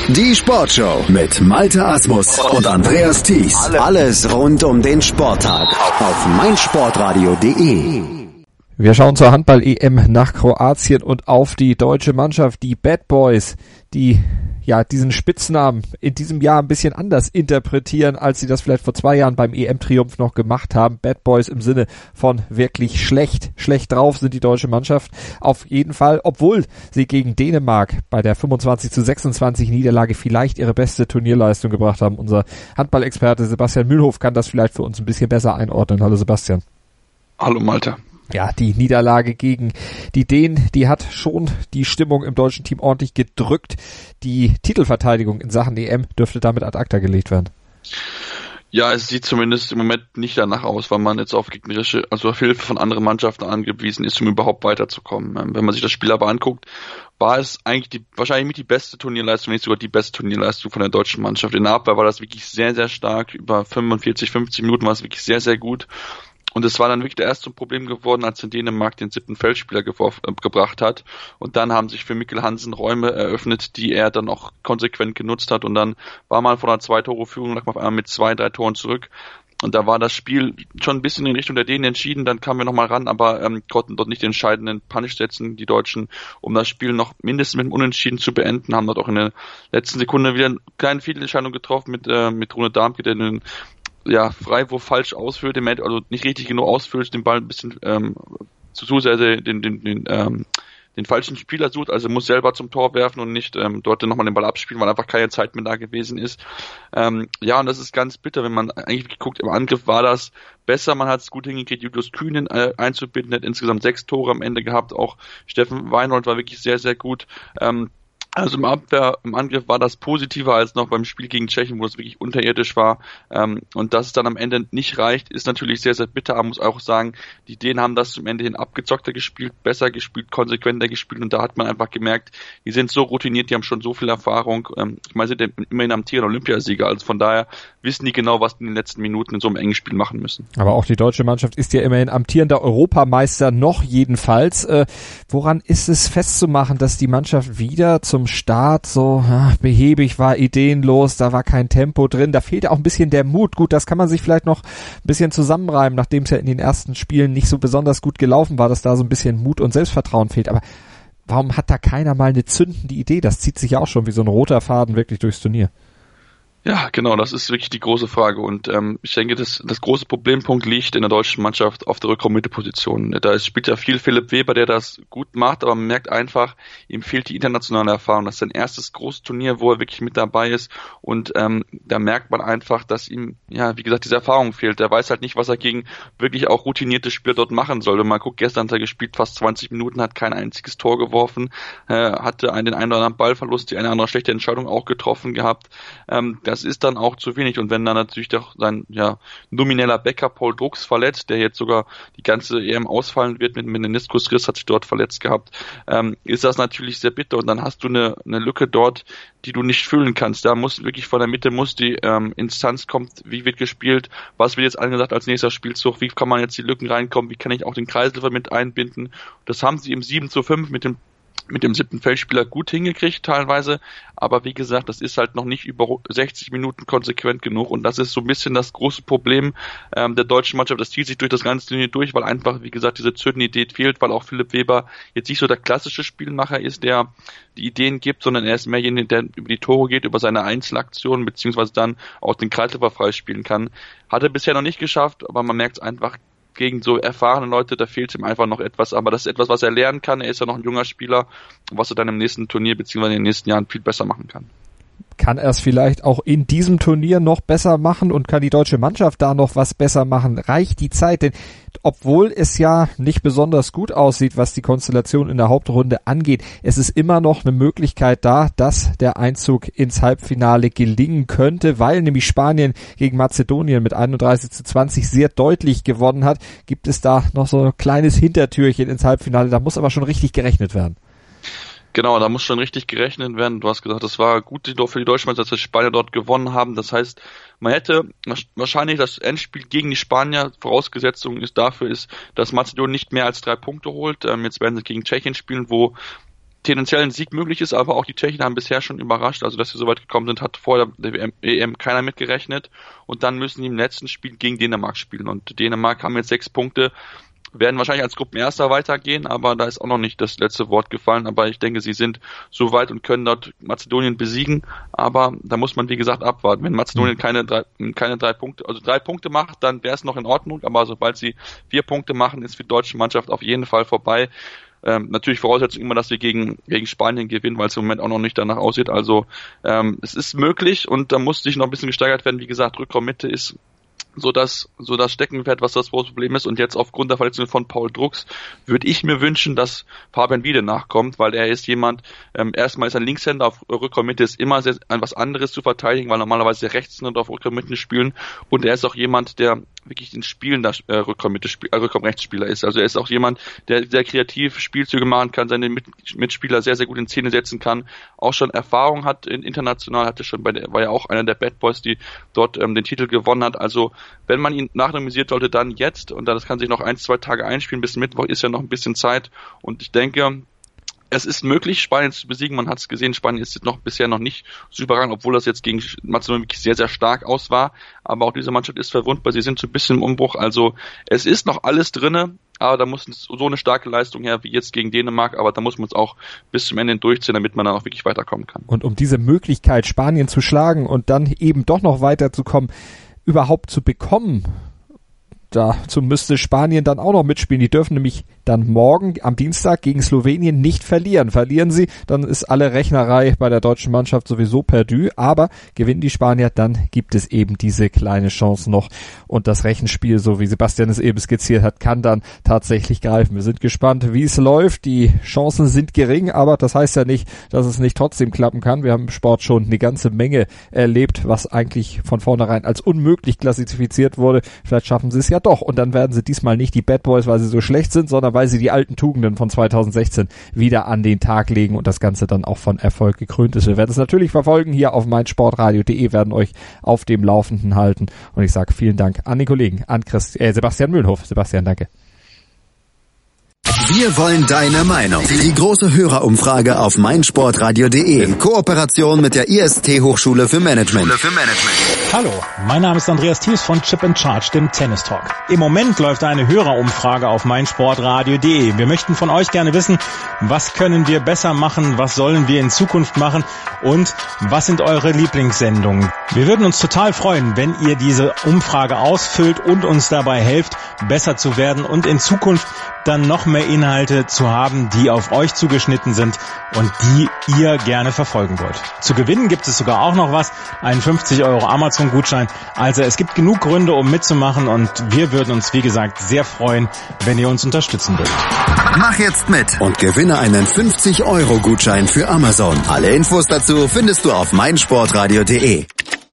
Die Sportshow mit Malte Asmus und Andreas Thies. Alles rund um den Sporttag auf meinsportradio.de. Wir schauen zur Handball-EM nach Kroatien und auf die deutsche Mannschaft, die Bad Boys, die diesen Spitznamen in diesem Jahr ein bisschen anders interpretieren, als sie das vielleicht vor 2 Jahren beim EM-Triumph noch gemacht haben. Bad Boys im Sinne von wirklich schlecht drauf sind die deutsche Mannschaft auf jeden Fall, obwohl sie gegen Dänemark bei der 25:26 Niederlage vielleicht ihre beste Turnierleistung gebracht haben. Unser Handballexperte Sebastian Mühlhof kann das vielleicht für uns ein bisschen besser einordnen. Hallo Sebastian. Hallo Malte. Ja, die Niederlage gegen die Dänen, die hat schon die Stimmung im deutschen Team ordentlich gedrückt. Die Titelverteidigung in Sachen EM dürfte damit ad acta gelegt werden. Ja, es sieht zumindest im Moment nicht danach aus, weil man jetzt auf gegnerische, also auf Hilfe von anderen Mannschaften angewiesen ist, um überhaupt weiterzukommen. Wenn man sich das Spiel aber anguckt, war es eigentlich wahrscheinlich mit die beste Turnierleistung, nicht sogar die beste Turnierleistung von der deutschen Mannschaft. In der Abwehr war das wirklich sehr, sehr stark. Über 45, 50 Minuten war es wirklich sehr, sehr gut. Und es war dann wirklich erst zum Problem geworden, als in Dänemark den 7. Feldspieler gebracht hat. Und dann haben sich für Mikkel Hansen Räume eröffnet, die er dann auch konsequent genutzt hat. Und dann war man von einer 2-Tore-Führung lag man auf einmal mit 2-3 Toren zurück. Und da war das Spiel schon ein bisschen in Richtung der Dänen entschieden. Dann kamen wir nochmal ran, aber konnten dort nicht den entscheidenden Punish setzen, die Deutschen, um das Spiel noch mindestens mit dem Unentschieden zu beenden. Haben dort auch in der letzten Sekunde wieder eine kleine Fehlentscheidung getroffen mit Rune Darmke, der den Freiwurf falsch ausführt, also nicht richtig genug ausführt, den Ball ein bisschen zu sehr den falschen Spieler sucht, also muss selber zum Tor werfen und nicht dort nochmal den Ball abspielen, weil einfach keine Zeit mehr da gewesen ist. Und das ist ganz bitter, wenn man eigentlich guckt, im Angriff war das besser, man hat es gut hingekriegt, Julius Kühnen einzubinden, hat insgesamt 6 Tore am Ende gehabt, auch Steffen Weinhold war wirklich sehr, sehr gut. Also im Angriff war das positiver als noch beim Spiel gegen Tschechien, wo es wirklich unterirdisch war. Und dass es dann am Ende nicht reicht, ist natürlich sehr, sehr bitter. Man muss auch sagen, die Dänen haben das zum Ende hin abgezockter gespielt, besser gespielt, konsequenter gespielt. Und da hat man einfach gemerkt, die sind so routiniert, die haben schon so viel Erfahrung. Ich meine, sie sind immerhin amtierender Olympiasieger. Also von daher wissen die genau, was die in den letzten Minuten in so einem engen Spiel machen müssen. Aber auch die deutsche Mannschaft ist ja immerhin amtierender Europameister, noch jedenfalls. Woran ist es festzumachen, dass die Mannschaft wieder zum Start so behäbig war, ideenlos, da war kein Tempo drin, da fehlte auch ein bisschen der Mut. Gut, das kann man sich vielleicht noch ein bisschen zusammenreimen, nachdem es ja in den ersten Spielen nicht so besonders gut gelaufen war, dass da so ein bisschen Mut und Selbstvertrauen fehlt. Aber warum hat da keiner mal eine zündende Idee? Das zieht sich ja auch schon wie so ein roter Faden wirklich durchs Turnier. Ja, genau, das ist wirklich die große Frage und ich denke, das große Problempunkt liegt in der deutschen Mannschaft auf der Rückraum-Mitte-Position. Da spielt ja viel Philipp Weber, der das gut macht, aber man merkt einfach, ihm fehlt die internationale Erfahrung. Das ist sein erstes großes Turnier, wo er wirklich mit dabei ist und da merkt man einfach, dass ihm, wie gesagt, diese Erfahrung fehlt. Er weiß halt nicht, was er gegen wirklich auch routinierte Spieler dort machen soll. Wenn man guckt, gestern hat er gespielt, fast 20 Minuten, hat kein einziges Tor geworfen, hatte den einen oder anderen Ballverlust, die eine oder andere schlechte Entscheidung auch getroffen gehabt. Das ist dann auch zu wenig und wenn dann natürlich doch sein nomineller Backup Paul Drucks verletzt, der jetzt sogar die ganze EM ausfallen wird mit Meniskusriss, hat sich dort verletzt gehabt, ist das natürlich sehr bitter und dann hast du eine Lücke dort, die du nicht füllen kannst. Da muss wirklich von der Mitte die Instanz kommt, wie wird gespielt, was wird jetzt angesagt als nächster Spielzug, wie kann man jetzt die Lücken reinkommen, wie kann ich auch den Kreisläufer mit einbinden. Das haben sie im 7:5 mit dem 7. Feldspieler gut hingekriegt teilweise, aber wie gesagt, das ist halt noch nicht über 60 Minuten konsequent genug und das ist so ein bisschen das große Problem der deutschen Mannschaft. Das zieht sich durch das ganze Turnier durch, weil einfach, wie gesagt, diese Zündidee fehlt, weil auch Philipp Weber jetzt nicht so der klassische Spielmacher ist, der die Ideen gibt, sondern er ist mehr jemand, der über die Tore geht, über seine Einzelaktionen, beziehungsweise dann auch den Kreisläufer freispielen kann. Hat er bisher noch nicht geschafft, aber man merkt es einfach, gegen so erfahrene Leute, da fehlt ihm einfach noch etwas, aber das ist etwas, was er lernen kann, er ist ja noch ein junger Spieler, was er dann im nächsten Turnier beziehungsweise in den nächsten Jahren viel besser machen kann. Kann er es vielleicht auch in diesem Turnier noch besser machen und kann die deutsche Mannschaft da noch was besser machen? Reicht die Zeit? Denn obwohl es ja nicht besonders gut aussieht, was die Konstellation in der Hauptrunde angeht, es ist immer noch eine Möglichkeit da, dass der Einzug ins Halbfinale gelingen könnte, weil nämlich Spanien gegen Mazedonien mit 31:20 sehr deutlich gewonnen hat. Gibt es da noch so ein kleines Hintertürchen ins Halbfinale? Da muss aber schon richtig gerechnet werden. Genau, da muss schon richtig gerechnet werden. Du hast gesagt, das war gut für die Deutschen, dass die Spanier dort gewonnen haben. Das heißt, man hätte wahrscheinlich das Endspiel gegen die Spanier, Vorausgesetzung ist, dass Mazedonien nicht mehr als 3 Punkte holt. Jetzt werden sie gegen Tschechien spielen, wo tendenziell ein Sieg möglich ist, aber auch die Tschechen haben bisher schon überrascht, also dass sie so weit gekommen sind, hat vor der EM keiner mitgerechnet und dann müssen die im letzten Spiel gegen Dänemark spielen und Dänemark haben jetzt 6 Punkte, werden wahrscheinlich als Gruppenerster weitergehen, aber da ist auch noch nicht das letzte Wort gefallen, aber ich denke, sie sind so weit und können dort Mazedonien besiegen, aber da muss man wie gesagt abwarten. Wenn Mazedonien keine 3 Punkte, also 3 Punkte macht, dann wäre es noch in Ordnung, aber sobald sie 4 Punkte machen, ist für die deutsche Mannschaft auf jeden Fall vorbei. Natürlich Voraussetzung immer, dass wir gegen Spanien gewinnen, weil es im Moment auch noch nicht danach aussieht, also es ist möglich und da muss sich noch ein bisschen gesteigert werden, wie gesagt, Rückraummitte ist so das Steckenpferd, was das große Problem ist. Und jetzt aufgrund der Verletzung von Paul Drucks würde ich mir wünschen, dass Fabian Wiede nachkommt, weil er ist jemand, erstmal ist ein Linkshänder, auf Rückraummitte ist immer was anderes zu verteidigen, weil normalerweise Rechtshänder auf Rückraummitte spielen. Und er ist auch jemand, der wirklich ein spielender Rückraumrechtsspieler ist. Also er ist auch jemand, der sehr kreativ Spielzüge machen kann, seine Mitspieler sehr, sehr gut in Szene setzen kann, auch schon Erfahrung hat international, war ja auch einer der Bad Boys, die dort den Titel gewonnen hat. Also wenn man ihn nachnomisiert sollte, dann jetzt und dann das kann sich noch 1-2 Tage einspielen, bis Mittwoch ist ja noch ein bisschen Zeit und ich denke, es ist möglich, Spanien zu besiegen. Man hat es gesehen, Spanien ist bisher noch nicht so überragend, obwohl das jetzt gegen Mazedonien wirklich sehr, sehr stark aus war. Aber auch diese Mannschaft ist verwundbar. Sie sind so ein bisschen im Umbruch. Also es ist noch alles drinne, aber da muss so eine starke Leistung her wie jetzt gegen Dänemark. Aber da muss man es auch bis zum Ende durchziehen, damit man dann auch wirklich weiterkommen kann. Und um diese Möglichkeit, Spanien zu schlagen und dann eben doch noch weiterzukommen, überhaupt zu bekommen, dazu müsste Spanien dann auch noch mitspielen. Die dürfen nämlich dann morgen am Dienstag gegen Slowenien nicht verlieren. Verlieren sie, dann ist alle Rechnerei bei der deutschen Mannschaft sowieso perdu, aber gewinnen die Spanier, dann gibt es eben diese kleine Chance noch und das Rechenspiel, so wie Sebastian es eben skizziert hat, kann dann tatsächlich greifen. Wir sind gespannt, wie es läuft. Die Chancen sind gering, aber das heißt ja nicht, dass es nicht trotzdem klappen kann. Wir haben im Sport schon eine ganze Menge erlebt, was eigentlich von vornherein als unmöglich klassifiziert wurde. Vielleicht schaffen sie es ja doch und dann werden sie diesmal nicht die Bad Boys, weil sie so schlecht sind, sondern weil sie die alten Tugenden von 2016 wieder an den Tag legen und das Ganze dann auch von Erfolg gekrönt ist. Wir werden es natürlich verfolgen hier auf meinsportradio.de, werden euch auf dem Laufenden halten und ich sage vielen Dank an den Kollegen, an Sebastian Mühlenhof. Sebastian, danke. Wir wollen deine Meinung. Die große Hörerumfrage auf meinsportradio.de in Kooperation mit der IST Hochschule für Management. Hallo, mein Name ist Andreas Thies von Chip and Charge, dem Tennis Talk. Im Moment läuft eine Hörerumfrage auf meinsportradio.de. Wir möchten von euch gerne wissen, was können wir besser machen, was sollen wir in Zukunft machen und was sind eure Lieblingssendungen. Wir würden uns total freuen, wenn ihr diese Umfrage ausfüllt und uns dabei helft, besser zu werden und in Zukunft dann noch mehr Inhalte zu haben, die auf euch zugeschnitten sind und die ihr gerne verfolgen wollt. Zu gewinnen gibt es sogar auch noch was, einen 50 € Amazon-Gutschein. Also es gibt genug Gründe, um mitzumachen und wir würden uns, wie gesagt, sehr freuen, wenn ihr uns unterstützen würdet. Mach jetzt mit und gewinne einen 50 € Gutschein für Amazon. Alle Infos dazu findest du auf meinsportradio.de.